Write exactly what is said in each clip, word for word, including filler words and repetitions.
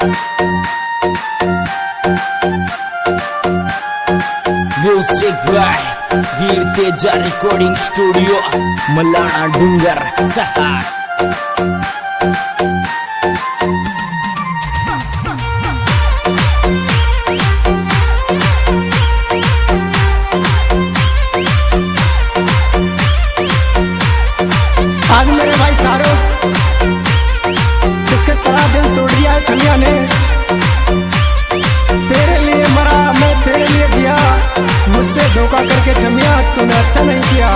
Music by वीर तेजा recording studio मलाना डूंगर सहा। आज मेरे भाई सारो किसके तरह दिल तोड़ दिया है छमिया ने। तेरे लिए मरा मैं तेरे लिए जिया, मुझसे धोखा करके छमिया तूने अच्छा नहीं किया।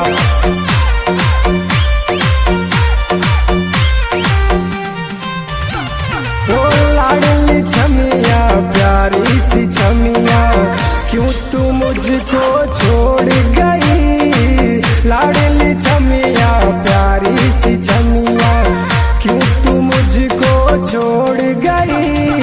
ओ लाडली छमिया प्यारी सी छमिया, क्यों तू मुझको छोड़ गई। लाडली छमिया प्यारी सी छमिया, क्यों तू मुझको छोड़ गई।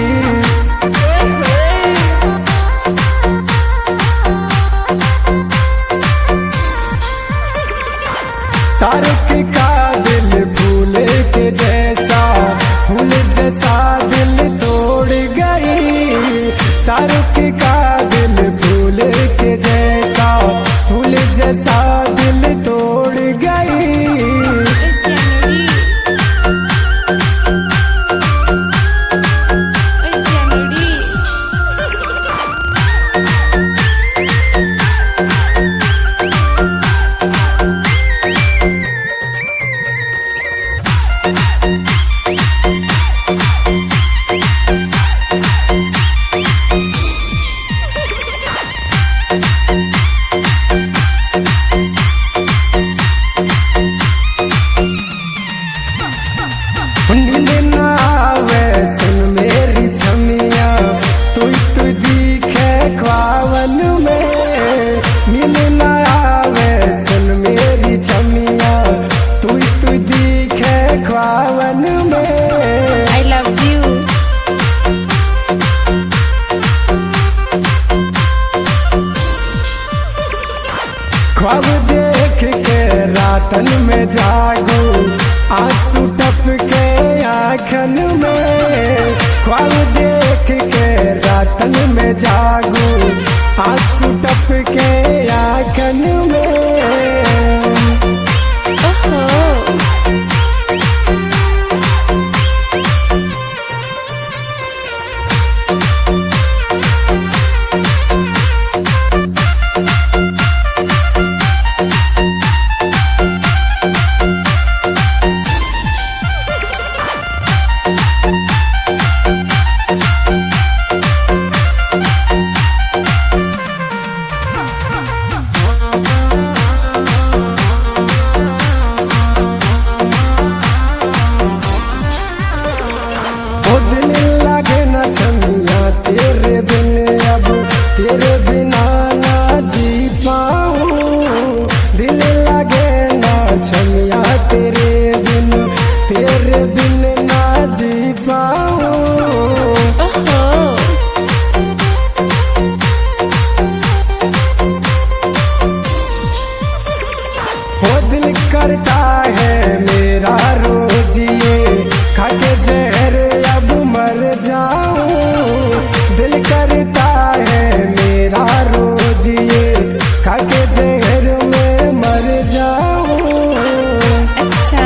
तारक का दिल फूल के जैसा, फूल जैसा दिल तोड़ गई। तारक का दिल फूल के जैसा, फूल जैसा दिल तोड़ गई। नींद ना आवे सुन मेरी छमिया, तू तू दिखे ख्वाबन में। नींद ना आवे सुन मेरी छमिया, तू तू दिखे ख्वाबन में। I love you. ख्वाब देख के रातन में जागू, आंसू टपके आँखन में। ख्वाब देख के रातन में जागू, आंसू टपके आँखन में। ओहो दिल लगे न छमिया तेरे बिन, अब तेरे बिना ना जी पाऊं। दिल लगे न छमिया तेरे बिन, तेरे बिन ना जी पाऊं। ओहो वो दिल करता है मेरा रोज ये, खाके जहर अब मर जाऊं। दिल करता है मेरा रोज ये, खाके जहर में मर जाऊं। अच्छा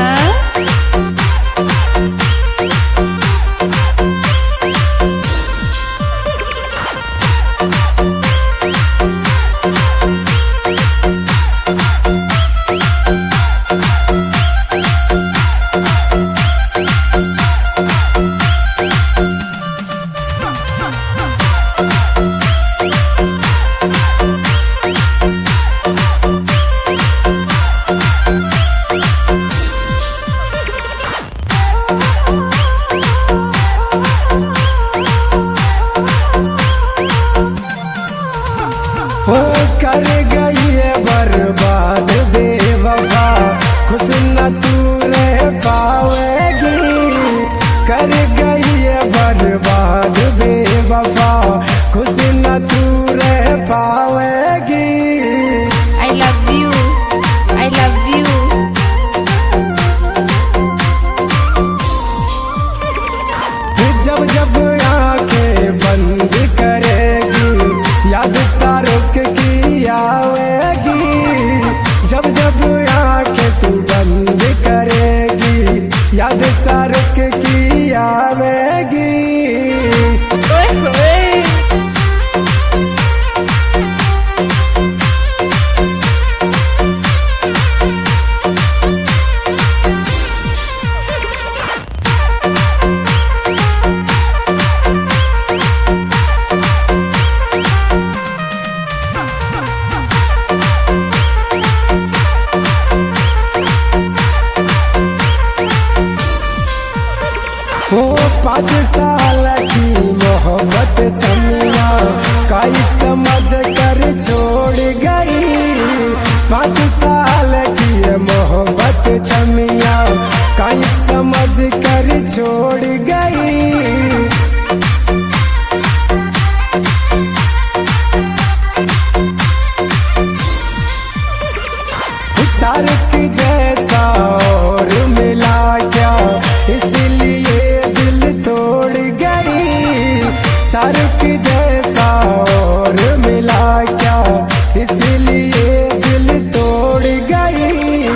शाहरुख जैसा और मिला क्या, इसलिए दिल तोड़ गई।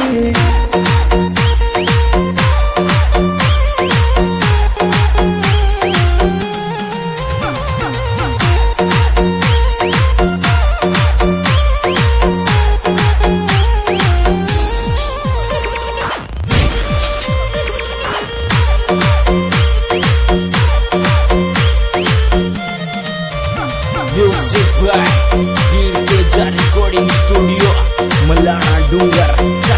म्युझिक बाय वीर तेजा रेकॉर्डिंग स्टुडिओ मलाणा डुंगर।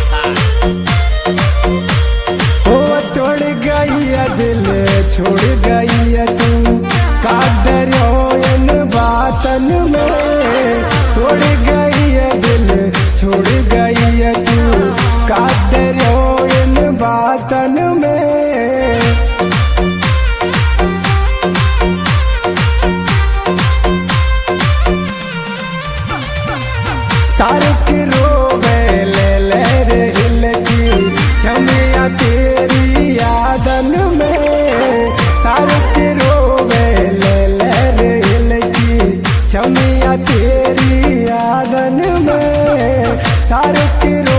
हो तोड़ गई है दिल छोड़ गई है तू, कादर इन बातन में। तोड़ गई है दिल छोड़ गई है तू, कादर इन बातन में। शाहरुख रोवे ले ले रे हिल की, छमिया तेरी यादन में। शाहरुख रोवे ले ले रे हिल की, छमिया तेरी यादन में। शाहरुख